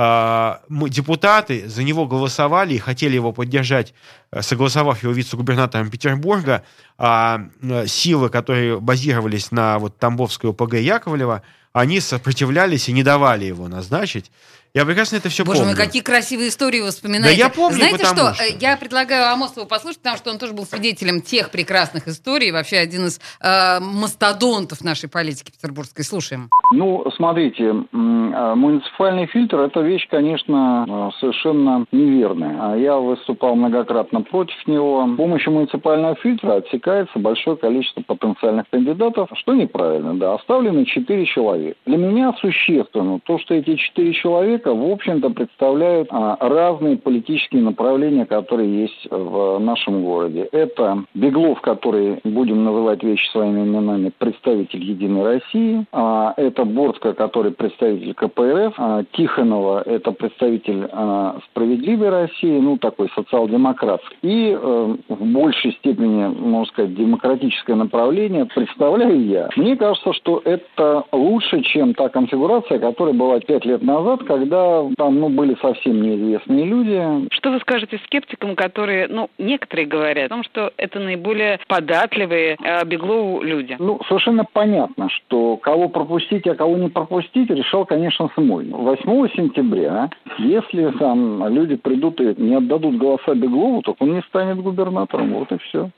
э, мы, депутаты за него голосовали и хотели его поддержать, э, согласовав его вице-губернатором Петербурга. А э, силы, которые базировались на вот, Тамбовской ОПГ Яковлева, они сопротивлялись и не давали его назначить. Я прекрасно это все Боже помню. мой, какие красивые истории вы вспоминаете. Да я помню, Знаете потому что? что- Я предлагаю Амосову послушать, потому что он тоже был свидетелем тех прекрасных историй. Вообще один из э, мастодонтов нашей политики петербургской. Слушаем. Ну, смотрите, м, а, муниципальный фильтр – это вещь, конечно, а, совершенно неверная. А Я выступал многократно против него. С помощью муниципального фильтра отсекается большое количество потенциальных кандидатов, что неправильно, да. Оставлены четыре человека. Для меня существенно то, что эти четыре человека человека, в общем-то, представляют а, разные политические направления, которые есть в нашем городе. Это Беглов, который, будем называть вещи своими именами, представитель «Единой России». А, это Бортко, который представитель ка пэ эр эф. А, Тихонова – это представитель а, «Справедливой России», ну, такой социал-демократ. И а, в большей степени, можно сказать, демократическое направление представляю я. Мне кажется, что это лучше, чем та конфигурация, которая была пять лет назад, когда там, ну, были совсем неизвестные люди. Что вы скажете скептикам, которые, ну, некоторые говорят о том, что это наиболее податливые э, Беглову люди? Ну, совершенно понятно, что кого пропустить, а кого не пропустить, решал, конечно, Смольный. восьмого сентября, если там люди придут и не отдадут голоса Беглову, то он не станет губернатором. Вот и все.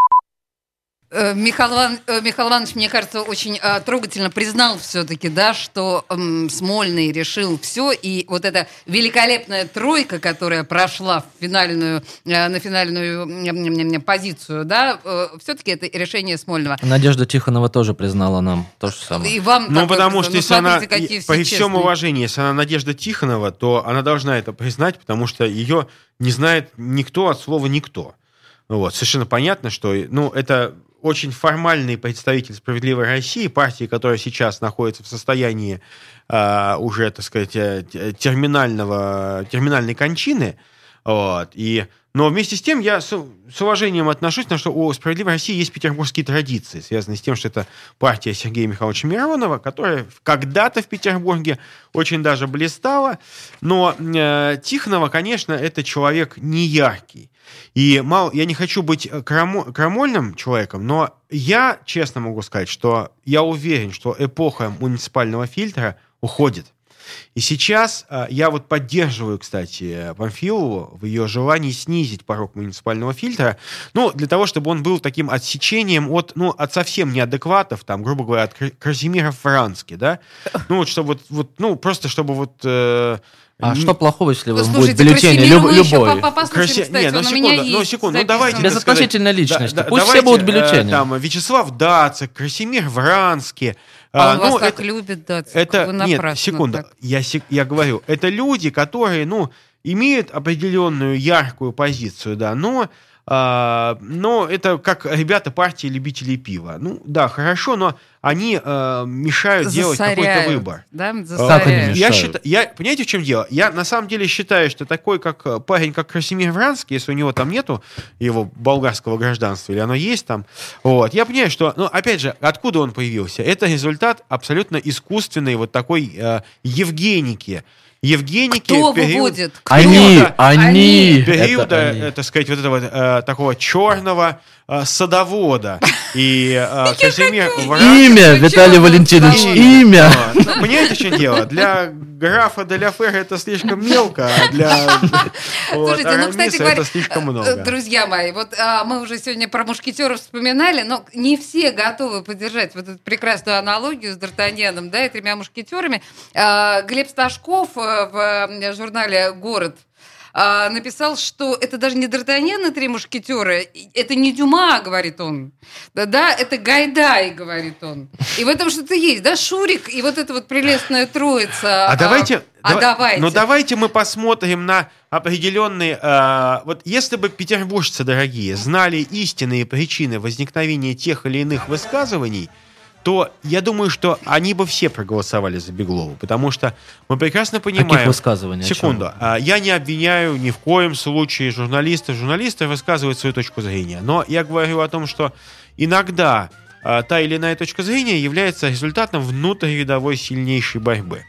Михаил, Иван, Михаил Иванович, мне кажется, очень а, трогательно признал все-таки, да, что м, Смольный решил все, и вот эта великолепная тройка, которая прошла в финальную, а, на финальную м, м, позицию, да, а, все-таки это решение Смольного. Надежда Тихонова тоже признала нам то же самое. И вам ну, потому признал. что ну, если смотрите, она, все при честные. всем уважении, если она Надежда Тихонова, то она должна это признать, потому что ее не знает никто от слова «никто». Вот. Совершенно понятно, что, ну, это очень формальный представитель «Справедливой России», партии, которая сейчас находится в состоянии э, уже, так сказать, терминального, терминальной кончины. Вот. И, но вместе с тем я с, с уважением отношусь, на что у «Справедливой России» есть петербургские традиции, связанные с тем, что это партия Сергея Михайловича Миронова, которая когда-то в Петербурге очень даже блистала. Но э, Тихонова, конечно, это человек неяркий. И мало, я не хочу быть крамо, крамольным человеком, но я честно могу сказать, что я уверен, что эпоха муниципального фильтра уходит. И сейчас я вот поддерживаю, кстати, Памфилову в ее желании снизить порог муниципального фильтра, ну, для того, чтобы он был таким отсечением от, ну, от совсем неадекватов, там, грубо говоря, от Красимира Франски, да, ну, вот, чтобы вот, вот ну, просто чтобы вот... Э, А что плохого, если вы Слушайте, будет бюллетень люб, любой? Краси... Нет, ну секунду, ну, секунду, ну давайте... Без относительной личности, да, пусть давайте, все будут бюллетени. Там, Вячеслав Дацик, Красимир Вранский. А он ну, вас так это, любит, Дацик, это, вы нет, напрасно секунду, так. я, я говорю, это люди, которые, ну, имеют определенную яркую позицию, да, но... Uh, но это как ребята партии любителей пива. Ну, да, хорошо, но они uh, мешают засоряют, делать какой-то выбор. Да? Как они мешают? Я считаю, я, понимаете, в чем дело? Я на самом деле считаю, что такой как парень, как Красимир Вранский, если у него там нету его болгарского гражданства, или оно есть там, вот, я понимаю, что, ну, опять же, откуда он появился? Это результат абсолютно искусственной вот такой uh, Евгеники. Евгеники Кто период, выводит? Кто? Они, периода, они. периода, это они. так сказать, вот этого э, такого черного э, садовода. И э, Красимир Вранский... Имя, Виталий Валентинович, имя. А, ну, понимаете, что дело? Для графа де ля Фер это слишком мелко, а для Слушайте, вот, ну, кстати это говоря, слишком много. Друзья мои, вот а, мы уже сегодня про мушкетеров вспоминали, но не все готовы поддержать вот эту прекрасную аналогию с Д'Артаньяном, да, и тремя мушкетерами. А, Глеб Сташков в журнале «Город» написал, что это даже не Д'Артаньян и три мушкетера, это не Дюма, говорит он, да-да, это Гайдай, говорит он. И в этом что-то есть, да, Шурик и вот эта вот прелестная троица. А, а давайте, а давай, давайте. ну давайте мы посмотрим на определенные, а, вот если бы петербуржцы дорогие знали истинные причины возникновения тех или иных высказываний, то я думаю, что они бы все проголосовали за Беглову, потому что мы прекрасно понимаем... Каких высказываний? Секунду. Я не обвиняю ни в коем случае журналистов. Журналисты высказывают свою точку зрения. Но я говорю о том, что иногда та или иная точка зрения является результатом внутрирядовой сильнейшей борьбы.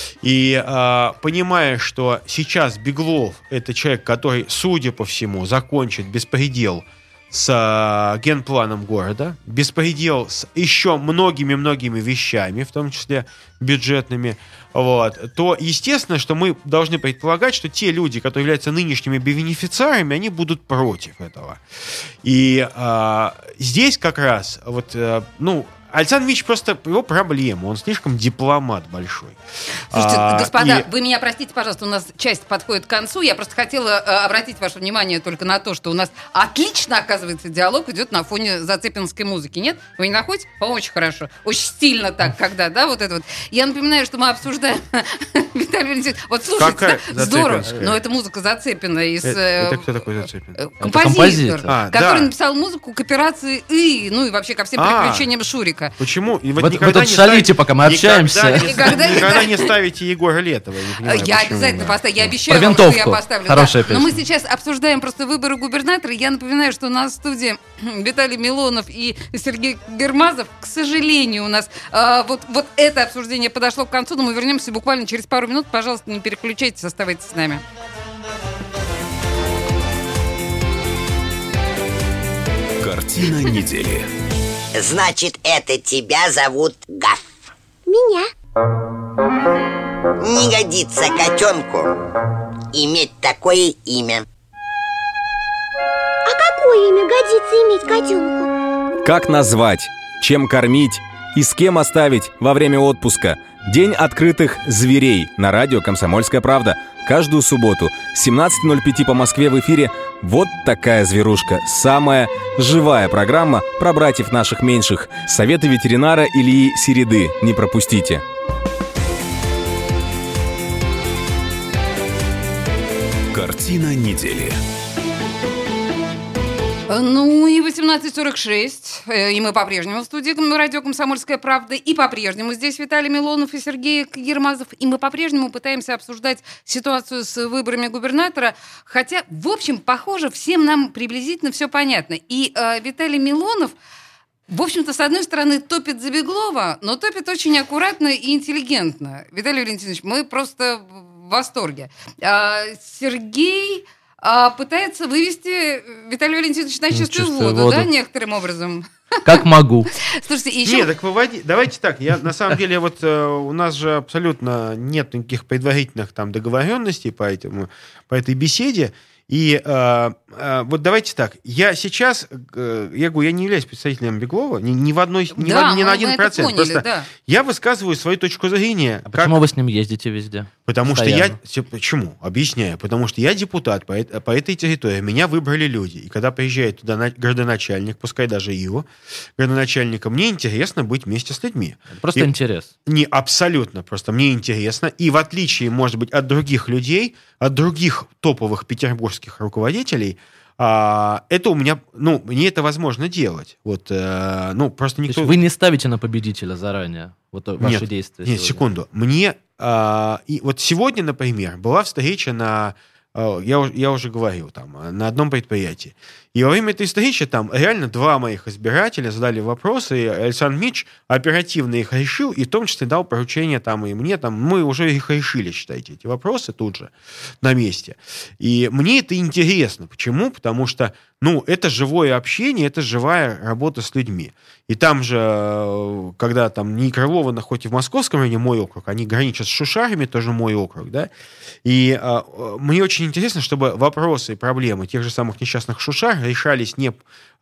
И понимая, что сейчас Беглов – это человек, который, судя по всему, закончит беспредел с э, генпланом города, беспредел с еще многими-многими вещами, в том числе бюджетными, вот, то естественно, что мы должны предполагать, что те люди, которые являются нынешними бенефициарами, они будут против этого. И э, здесь как раз, вот, э, ну, Александр Ильич просто его проблема, он слишком дипломат большой. Слушайте, а, господа, и... вы меня простите, пожалуйста, у нас часть подходит к концу. Я просто хотела а, обратить ваше внимание только на то, что у нас отлично, оказывается, диалог идет на фоне зацепинской музыки. Нет? Вы не находите? Очень хорошо. Очень стильно так, когда, да, вот это вот. Я напоминаю, что мы обсуждаем Виталий Валентинович. Вот слушайте, да, здорово. Но это музыка Зацепина из... Это, это кто такой Зацепин? Композитор, композитор. А, который да. написал музыку к операции «И», ну и вообще ко всем а, приключениям Шурика. Почему? И вот, вы тут шалите, пока мы общаемся. Никогда, никогда, никогда не ставите Егора Летова. Я, понимаю, я почему, обязательно да. поставлю. Я обещаю Про вам, винтовку. Что я поставлю. Хорошая да. песня. Но мы сейчас обсуждаем просто выборы губернатора. Я напоминаю, что у нас в студии Виталий Милонов и Сергей Гермазов. К сожалению, у нас а, вот, вот это обсуждение подошло к концу, но мы вернемся буквально через пару минут. Пожалуйста, не переключайтесь, оставайтесь с нами. Картина недели. Значит, это тебя зовут Гаф? Меня. Не годится котенку иметь такое имя. А какое имя годится иметь котенку? Как назвать, чем кормить и с кем оставить во время отпуска? День открытых зверей на радио «Комсомольская правда». Каждую субботу с семнадцати ноль пять по Москве в эфире «Вот такая зверушка». Самая живая программа про братьев наших меньших. Советы ветеринара Ильи Середы. Не пропустите. Картина недели. Ну и восемнадцать сорок шесть, и мы по-прежнему в студии радио «Комсомольская правда», и по-прежнему здесь Виталий Милонов и Сергей Гермазов, и мы по-прежнему пытаемся обсуждать ситуацию с выборами губернатора, хотя, в общем, похоже, всем нам приблизительно все понятно. И э, Виталий Милонов, в общем-то, с одной стороны, топит за Беглова, но топит очень аккуратно и интеллигентно. Виталий Валентинович, мы просто в восторге. А, Сергей... А пытается вывести Виталия Валентиновича на чистую воду, воду, да, некоторым образом? Как могу. Слушайте, еще... Нет, так выводи... Давайте так, я на самом деле, вот э, у нас же абсолютно нет никаких предварительных там договоренностей по, этому, по этой беседе. И э, э, вот давайте так, я сейчас, э, я говорю, я не являюсь представителем Беглова, ни, ни в одной, ни, да, в, ни на один процент. Поняли, просто да. Я высказываю свою точку зрения. А как... почему вы с ним ездите везде? Потому Постоянно. что я... Почему? Объясняю. Потому что я депутат по, по этой территории, меня выбрали люди. И когда приезжает туда градоначальник, пускай даже его, градоначальника, мне интересно быть вместе с людьми. Просто и... интерес. Не, абсолютно. Просто мне интересно. И в отличие, может быть, от других людей, от других топовых петербургских руководителей, а, это у меня, ну, мне это возможно делать. Вот, а, ну, просто никто... То есть вы не ставите на победителя заранее? Вот ваши нет, действия? Нет, сегодня. секунду. Мне, а, и вот сегодня, например, была встреча на, а, я, я уже говорил, там, на одном предприятии. И во время этой встречи там реально два моих избирателя задали вопросы, и Александр Мич оперативно их решил, и в том числе дал поручение там и мне, там, мы уже их решили, считайте, эти вопросы тут же, на месте. И мне это интересно. Почему? Потому что, ну, это живое общение, это живая работа с людьми. И там же, когда там не Крылова, но хоть и в Московском районе мой округ, они граничат с Шушарами, тоже мой округ, да, и а, мне очень интересно, чтобы вопросы и проблемы тех же самых несчастных Шушар решались не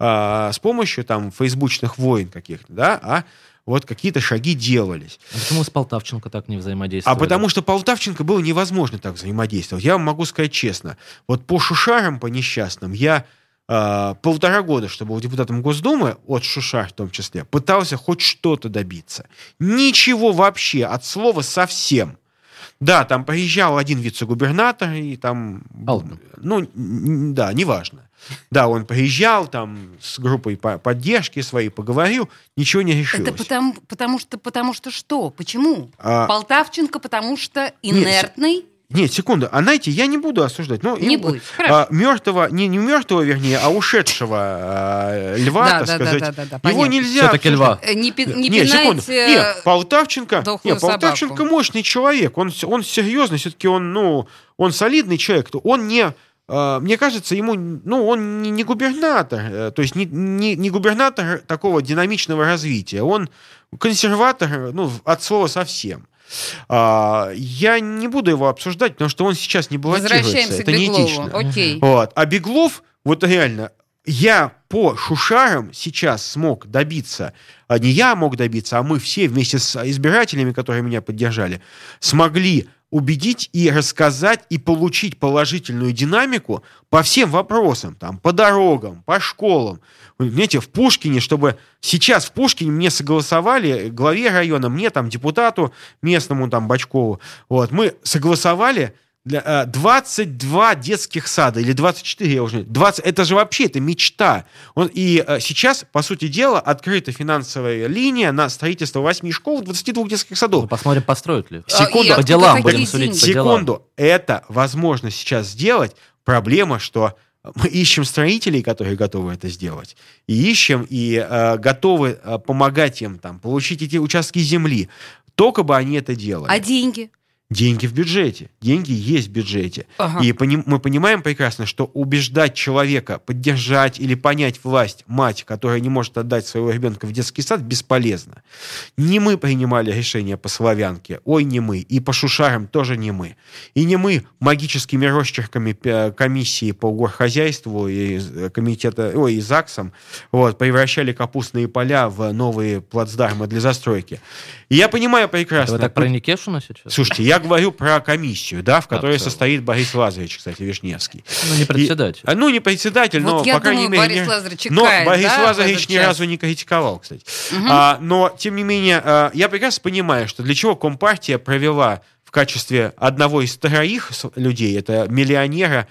а, с помощью там фейсбучных войн каких-то, да, а вот какие-то шаги делались. А почему с Полтавченко так не взаимодействовали? А потому что Полтавченко было невозможно так взаимодействовать. Я вам могу сказать честно. Вот по Шушарам, по несчастным, я а, полтора года, чтобы был депутатом Госдумы, от Шушар в том числе, пытался хоть что-то добиться. Ничего вообще, от слова совсем. Да, там приезжал один вице-губернатор, и там... Алтман. Ну, да, неважно. Да, он приезжал там с группой поддержки своей, поговорил, ничего не решилось. Это потому, потому что, потому что что? Почему? А... Полтавченко, потому что инертный... Нет, нет, секунду. А знаете, я не буду осуждать. Ну, не и, будет. А, мертвого, не, не мертвого, вернее, а ушедшего а, льва, да, так да, сказать. Да, да, да, да, его понятно. нельзя Все-таки льва. Не, пи, не нет, секунду. пинайте Нет, Полтавченко, нет, Полтавченко собаку. Мощный человек. Он, он серьезный, все-таки он, ну, он солидный человек. Он не... Мне кажется, ему, ну, он не, не губернатор, то есть не, не, не губернатор такого динамичного развития. Он консерватор, ну, от слова совсем. Я не буду его обсуждать, потому что он сейчас не баллотируется. Возвращаемся это к Беглову. неэтично. Окей. Вот. А Беглов, вот реально, я по Шушарам сейчас смог добиться, не я мог добиться, а мы все вместе с избирателями, которые меня поддержали, смогли убедить и рассказать, и получить положительную динамику по всем вопросам, там, по дорогам, по школам. Вы знаете, в Пушкине, чтобы сейчас в Пушкине мне согласовали, главе района, мне, там, депутату местному, там, Бочкову, вот, мы согласовали для, двадцать два детских сада, или двадцать четыре, я уже не знаю, двадцать, это же вообще, это мечта. Он, и а, сейчас, по сути дела, открыта финансовая линия на строительство восьми школ, двадцати двух детских садов. Ну, посмотрим, построят ли. Секунду, по делам будем судить по делам. Секунду, это возможно сейчас сделать. Проблема, что мы ищем строителей, которые готовы это сделать, и ищем, и э, готовы э, помогать им там, получить эти участки земли. Только бы они это делали. А деньги? Деньги в бюджете. Деньги есть в бюджете. Ага. И пони- мы понимаем прекрасно, что убеждать человека, поддержать или понять власть, мать, которая не может отдать своего ребенка в детский сад, бесполезно. Не мы принимали решение по Славянке, ой, не мы. И по Шушарам тоже не мы. И не мы магическими росчерками комиссии по горхозяйству и комитета, ой, и ЗАГСом вот, превращали капустные поля в новые плацдармы для застройки. И я понимаю прекрасно. Это вы так про Никешина сейчас? Слушайте, я говорю про комиссию, да, в которой а, состоит Борис Лазаревич, кстати, Вишневский. Ну, не председатель. И, ну, не председатель, вот но, я по крайней думаю, мере... Борис Лазаревич но кает, Борис да, Лазаревич ни разу не критиковал, кстати. Угу. А, но, тем не менее, а, я прекрасно понимаю, что для чего Компартия провела в качестве одного из троих людей, это миллионера,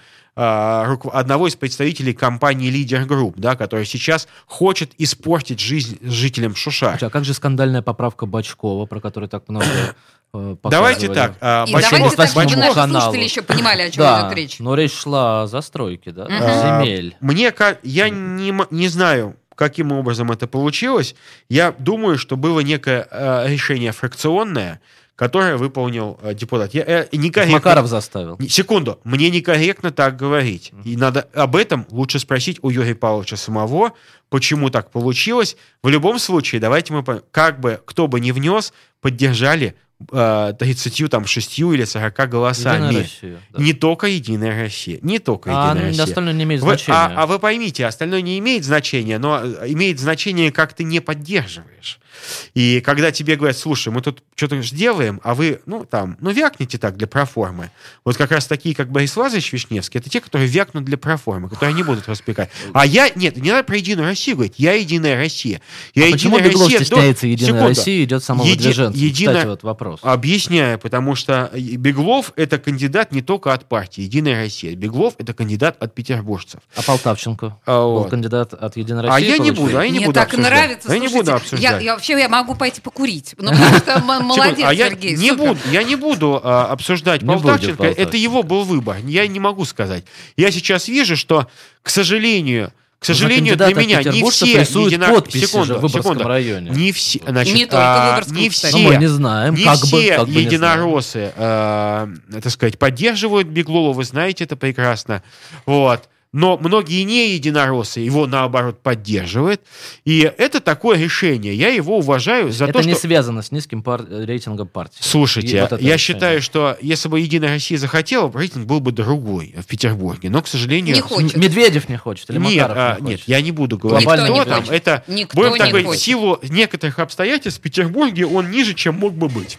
одного из представителей компании «Лидер Групп», да, который сейчас хочет испортить жизнь жителям Шушар. А как же скандальная поправка Бочкова, про которую так много э, показывали? Давайте так. А, И Бочков, давайте так, чтобы наши слушатели еще понимали, о чем да, идет речь. Но речь шла о застройке, да, угу. земель. А, мне, я не, не знаю, каким образом это получилось. Я думаю, что было некое э, решение фракционное, которое выполнил э, депутат. Я, э, некорректно... Макаров заставил. Секунду. Мне некорректно так говорить. И надо об этом лучше спросить у Юрия Павловича самого, почему так получилось. В любом случае, давайте мы, как бы, кто бы ни внес, поддержали э, тридцатью шестью или сорока голосами. Россия, да. Не только «Единая Россия». Не только а «Единая Россия». Остальное не имеет вы, значения. А, а вы поймите, остальное не имеет значения, но имеет значение, как ты не поддерживаешь. И когда тебе говорят, слушай, мы тут что-то сделаем, а вы, ну, там, ну, вякните так для проформы. Вот как раз такие, как Борис Лазаревич Вишневский, это те, которые вякнут для проформы, которые не будут распекать. А я, нет, не надо про «Единую Россию» говорить, я «Единая Россия». Я а Единая почему Беглов Россия стесняется до... «Единая Секунду. Россия» идет самовыдвиженцем? Еди... Единая... Кстати, вот вопрос. Объясняю, потому что Беглов — это кандидат не только от партии «Единая Россия». Беглов — это кандидат от петербуржцев. А Полтавченко а, был вот. кандидат от «Единой России». А я не буду, а я не Мне буду так обсуждать. нравится, я не буду обсуждать. Я, я вообще я могу пойти покурить, ну, потому что молодец, а я Сергей, не супер. буду, я не буду а, обсуждать Полтавченко, это его был выбор, я не могу сказать. Я сейчас вижу, что, к сожалению, к сожалению, для меня не все единороссы... Секунду, в Выборгском секунду. районе. Не все, значит, не только а, Выборгском, не кстати. все, мы не знаем, не как все бы, как бы единороссы, а, так сказать, поддерживают Беглова, вы знаете это прекрасно. Вот. Но многие не единороссы его, наоборот, поддерживают. И это такое решение. Я его уважаю за это то, что... Это не связано с низким пар... рейтингом партии. Слушайте, вот я решение. считаю, что если бы «Единая Россия» захотела, рейтинг был бы другой в Петербурге. Но, к сожалению... Не хочет. Медведев не хочет или нет, Макаров а, не хочет? Нет, я не буду говорить, Никто кто не там. хочет. Это, Никто будем не так говорить, в хочет. силу некоторых обстоятельств в Петербурге он ниже, чем мог бы быть.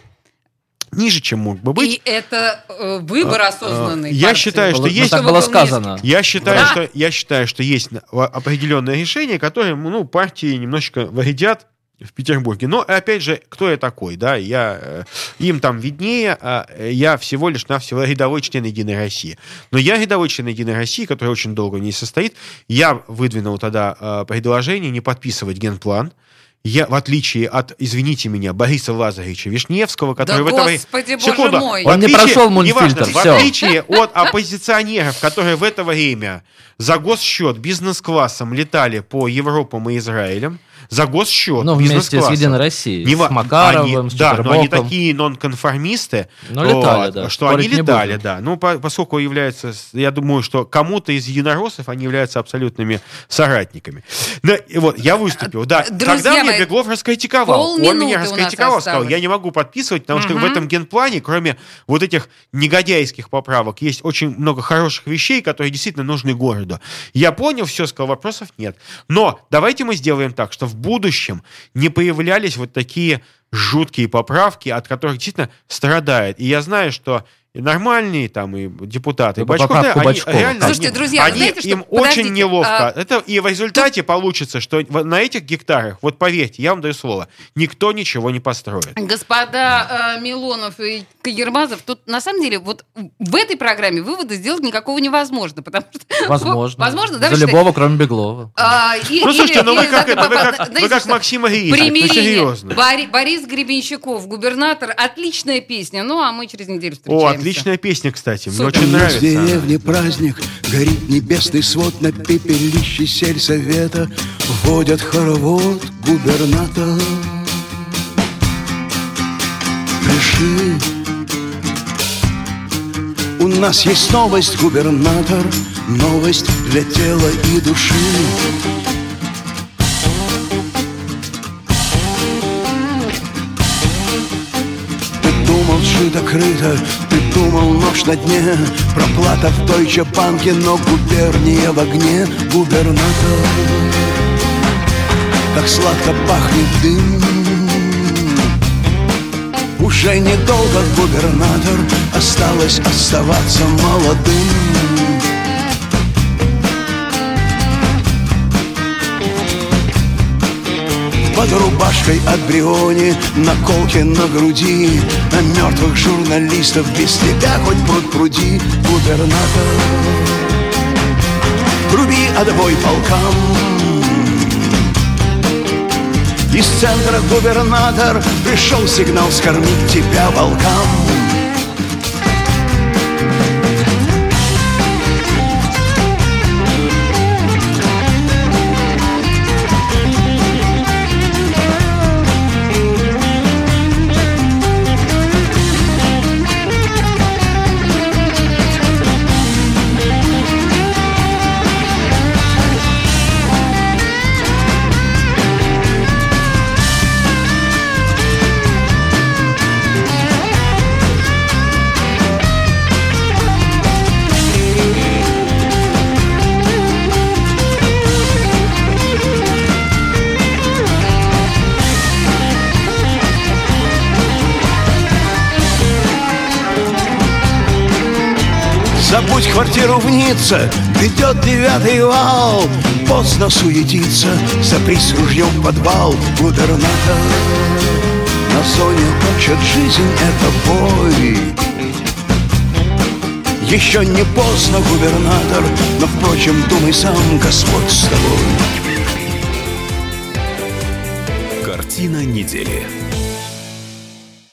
Ниже, чем мог бы быть. И это э, выбор осознанный. Я партии. считаю, что было, есть... Так было сказано. Я считаю, Да. что, я считаю, что есть определенные решения, которые, ну, партии немножечко вредят в Петербурге. Но, опять же, кто я такой, да? Я, им там виднее, а я всего лишь навсего рядовой член «Единой России». Но я рядовой член «Единой России», который очень долго в ней состоит. Я выдвинул тогда э, предложение не подписывать генплан. Я, в отличие от, извините меня, Бориса Лазаревича Вишневского, который Да в это время... господи, боже Секунду. мой. В Он не отличие- прошел мультфильтр, неважно, всё. В отличие от оппозиционеров, которые в это время за госсчет бизнес-классом летали по Европам и Израилям, за госсчет. Ну, вместе с Единой Россией, Не, с Макаровым, они, с Да, но они Чатербоком. такие нонконформисты, ну, летали, вот, да, что они летали, будем. да. Ну, по, поскольку являются, я думаю, что кому-то из единороссов они являются абсолютными соратниками. Но, и вот, я выступил, да. Друзья Тогда мои, мне Беглов раскритиковал. Он меня раскритиковал, сказал, я не могу подписывать, потому что Угу. в этом генплане, кроме вот этих негодяйских поправок, есть очень много хороших вещей, которые действительно нужны городу. Я понял, все, сказал, вопросов нет. Но давайте мы сделаем так, что в будущем не появлялись вот такие жуткие поправки, от которых действительно страдает. И я знаю, что и нормальные там и депутаты, и Бочков, да, они Бочкова. реально, Слушайте, они, друзья, они, знаете, что, им подождите, очень неловко. а... Это, и в результате получится, что на этих гектарах, вот поверьте, я вам даю слово, никто ничего не построит. Господа э, Милонов и Кагермазов, тут на самом деле вот в этой программе вывода сделать никакого невозможно, потому что... Возможно. Возможно, да? За любого, кроме Беглова. А, и, ну, слушайте, или, ну вы или, как, да, это, вы как, знаете, вы как что? Максим Ильич, ну Примирение. серьезно. Бори, Борис Гребенщиков, губернатор, отличная песня, ну а мы через неделю О, встречаемся. отличная песня, кстати, мне Супер. очень В нравится. деревне праздник, горит небесный свод, на пепелище сельсовета водят хоровод губернатор. Пиши, у нас есть новость, губернатор, новость для тела и души. Думал, шито-крыто, ты думал, нож на дне, проплата в Дойче банке, но губерния в огне. Губернатор, как сладко пахнет дым. Уже недолго, губернатор, осталось оставаться молодым. Под рубашкой от Бриони, наколки на груди, на мертвых журналистов без тебя хоть пруд пруди. Губернатор, труби отбой полкам. Из центра, губернатор, пришел сигнал скормить тебя волкам. Забудь квартиру в Ницце, грядет девятый вал. Поздно суетиться, запрись ружьем в подвал. Губернатор, на зоне учат жизнь — это бой. Еще не поздно, губернатор, но, впрочем, думай сам, Господь с тобой. Картина недели.